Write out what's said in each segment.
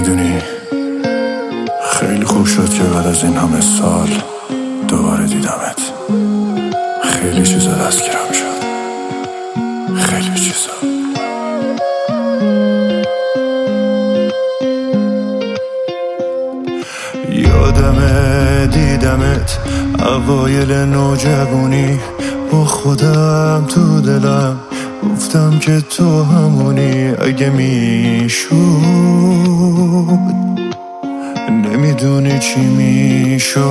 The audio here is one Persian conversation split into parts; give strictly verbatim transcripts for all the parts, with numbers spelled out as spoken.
میدونی خیلی خوب شد که بعد از این همه سال دوباره دیدمت. خیلی چیزا دستگیرم شد، خیلی چیزا. یادمه دیدمت اوایل نوجوانی، با خودم تو دلم گفتم که تو همونی. اگه میشد نمیدونی چی میشد.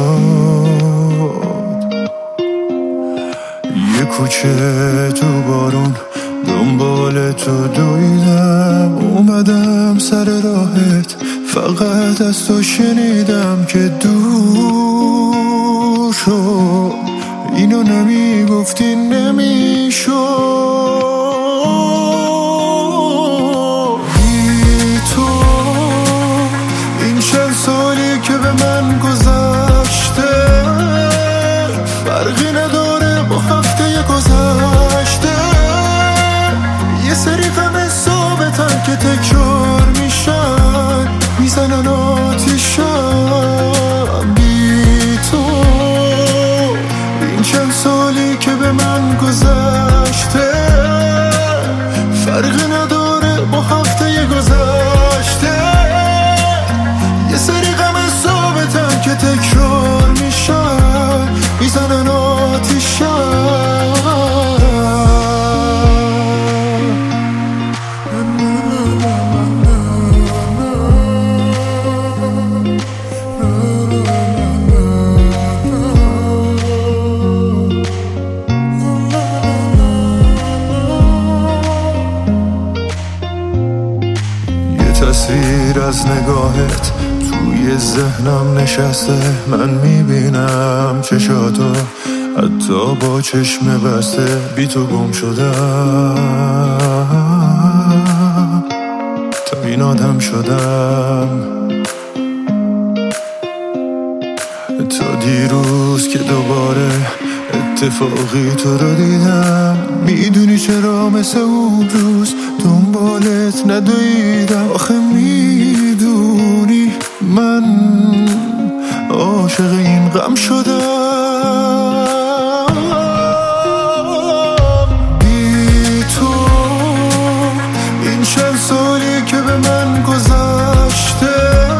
یه کوچه تو بارون دنبال تو دویدم، اومدم سر راهت، فقط از تو شنیدم که دور شد. اینو نمیگفتی نمیشد. بی تو این چند سالی که به من گذشته فرقی نداره با هفته گذشته. یه سری غم ثابتن که تکرار میشن، میزنن آتیشم. بی تو این چند سالی که به من گذشته فرقی نداره با هفته گذشته. یه سری غم ثابتن که تکرار میشن، میزنن آتیشم. تصویر از نگاهت توی ذهنم نشسته، من میبینم چشاتو حتی با چشم بسته. بی تو گم شدم، تا این آدم شدم. تا دیروز که دوباره اتفاقی تو رو دیدم، میدونی چرا مثل اون روز دنبالت ندویدم. آخه میدونی من عاشق این غم شدم. بی تو این چند سالی که به من گذشته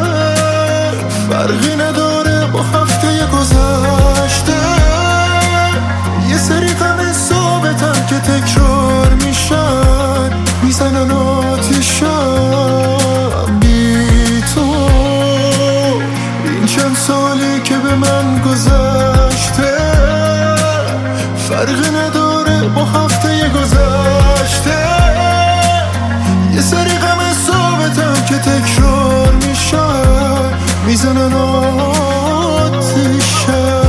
فرقی نداره با هفته گذشته. یه سری غم ثابتن که تکرار میشن، میزنن آتیشم. بی تو این چند سالی که به من گذشته فرقی نداره با هفته گذشته. یه سری غم ثابتن که تکرار میشن، میزنن آتیشم.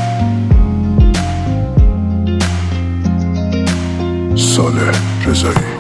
صالح رضایی.